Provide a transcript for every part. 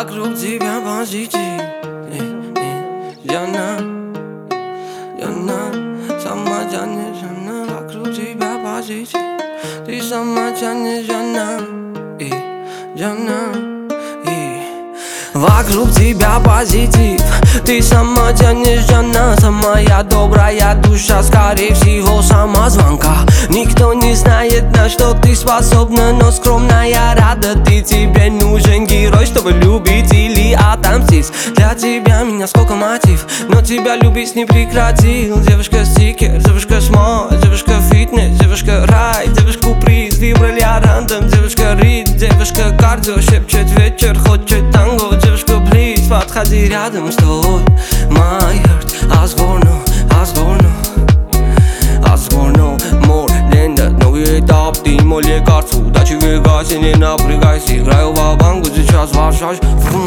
Вокруг тебя позитив. Жана, сама тянешь, Жана. Вокруг тебя позитив. Ты сама тянешь, Жана, Жана. Вокруг тебя позитив. Ты сама тянешь, Жана. Самая добрая душа, скорее всего, самозванка. Никто не знает, на что ты способна, но скромная рада. Ты, тебе нужен герой, чтобы любить или отомстить. Для тебя меня сколько мотив, но тебя любить не прекратил. Девушка стикер, девушка смол, девушка фитнес, девушка рай, девушку приз выбрали рандом. Девушка рит, девушка кардио, шепчет вечер, хочет танго. Девушка плиз, подходи рядом, стой. My heart has gone, more than that. Новый этап, ты мой лекарство. Удачи в Вегасе, не напрягайся. Играю ва-банку, сейчас вращаюсь.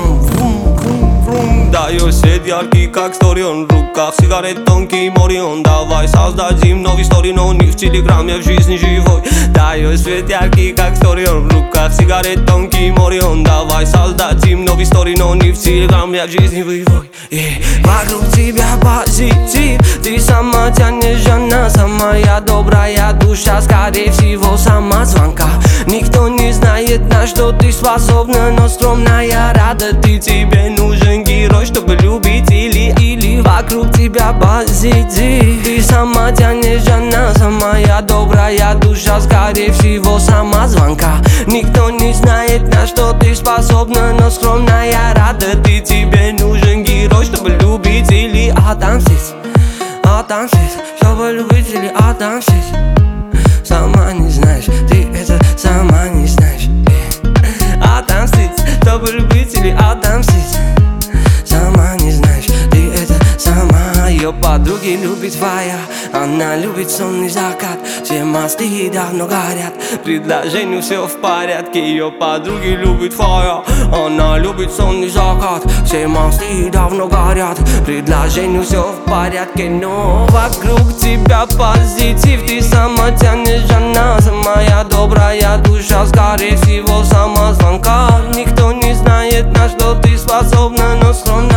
Даю свет яркий, как сторион. В руках сигарет тонкий морион. Давай создадим новый стори, но не в телеграме, в жизни живой. Даю свет яркий, как сторион. В руках сигарет тонкий морион. Давай создадим новый стори, но не в телеграме, в жизни живой. Вокруг тебя позитив. Ты сама тянешь, Жана. Самая добрая душа, скорее всего, самозванка. Никто не знает, на что ты способна, но скромная рада. Ты, тебе нужен герой, чтобы любить или вокруг тебя позитив. Ты сама тянешь, Жана. Самая добрая душа, скорее всего, самозванка. Никто не знает, на что ты способна, но скромная рада. Ты, тебе нужен герой, чтобы любить или отомстить. Отомстить, чтобы любить или отомстить. Сама не знаешь, ты это сама не знаешь. Отомстить, чтобы любить или отомстить. Сама не знаешь, ты это сама. Ее подруги любит твоя, она любит сонный закат. Все мосты давно горят, предложению все в порядке. Ее подруги любит фая, она любит сонный закат. Все мосты давно горят, предложению все в порядке. Но вокруг тебя позитив. Ты сама тянешь, Жана. Самая добрая душа, скорее всего, самозванка. Никто не знает, на что ты способна, но скромно